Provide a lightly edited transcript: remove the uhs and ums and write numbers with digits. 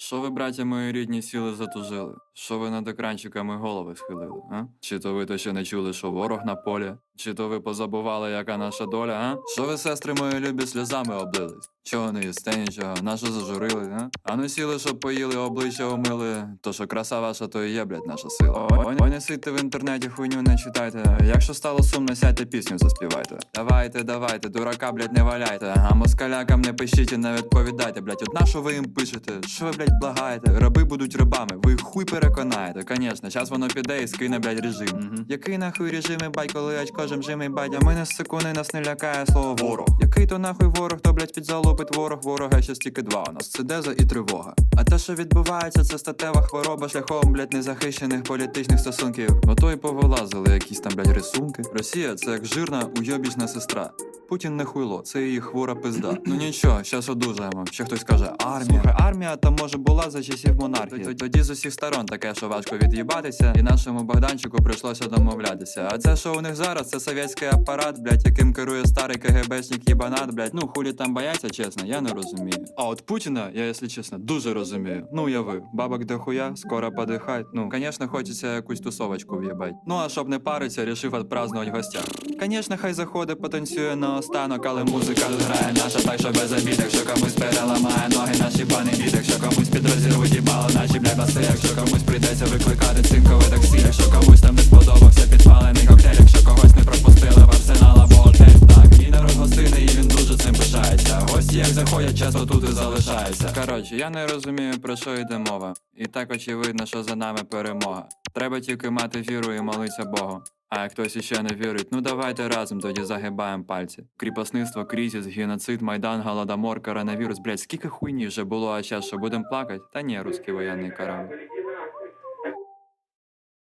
Що ви, браття мої рідні, сіли затужили? Що ви над екранчиками голови схилили, а? Чи то ви то ще не чули, що ворог на полі? Чи то ви позабували, яка наша доля, а? Що ви, сестри мої любі, сльозами облились? Чого не їсте нічого? Нащо зажурили, а? А ну сіли, щоб поїли, обличчя умили. То що краса ваша, то і є, блядь, наша сила. Ой, не сидьте в інтернеті, хуйню не читайте. Якщо стало сумно, сядьте, пісню заспівайте. Давайте, дурака, блядь, не валяйте. А москалякам не пишіть і не відповідайте, блядь. От на що ви їм пишете? Що ви, блядь, благаєте? Раби будуть рабами, ви їх хуй переконаєте. Конечно, щас воно піде і скине, блядь, режим. Який нахуй режим, бать, коли очко жимжимий бать, а мене з секунди нас не лякає слово ворог. Який то нахуй ворог, то, блядь, підзалупить ворога ще стільки два. У нас це деза і тривога. А те, що відбувається, це статева хвороба шляхом, блядь, незахищених політичних стосунків. Ото й повилазили якісь там, блядь, рисунки. Росія це як жирна уйобічна сестра. Путін не хуйло, це її хвора пизда. Ну нічого, щас одужаємо. Ще хтось каже, армія. Слухай, армія там може була за часів монархії. Тоді з усіх сторон таке, що важко від'їбатися, і нашому Богданчику прийшлося домовлятися. А це, що у них зараз, це совєтський апарат, блядь, яким керує старий КГБшник єбанат, блядь. Ну хулі там бояться, чесно, я не розумію. А от Путіна, я, якщо чесно, дуже розумію. Ну уяви, бабок дохуя, скоро подихать. Ну, конечно, хочеться якусь тусовочку в'єбать. Ну а щоб не париться, рішив отпразднувати в гостях. Конечно, хай заходить, потанцює на останок, але музика тут грає наша, так що без обід, якщо комусь переламає ноги, наші пани бід, якщо комусь під розірвуть їбало, наші бля баси, якщо комусь прийдеться викликати цинкове таксі, якщо комусь там не сподобався підпалений коктейль, якщо когось не пропустили в арсенал або готель. Так, мій народ гостинний, і він дуже цим пишається. Гості як заходять, часто тут і залишаються. Коротше, я не розумію, про що йде мова. І так очевидно, що за нами перемога. Треба тільки мати віру і молитися Богу. А як хтось іще не вірить, ну давайте разом тоді загибаємо пальці. Кріпосництво, кризис, геноцид, майдан, голодомор, коронавірус, блять, скільки хуйні вже було, а час, що будем плакать? Та ні, русський воєнний корабль.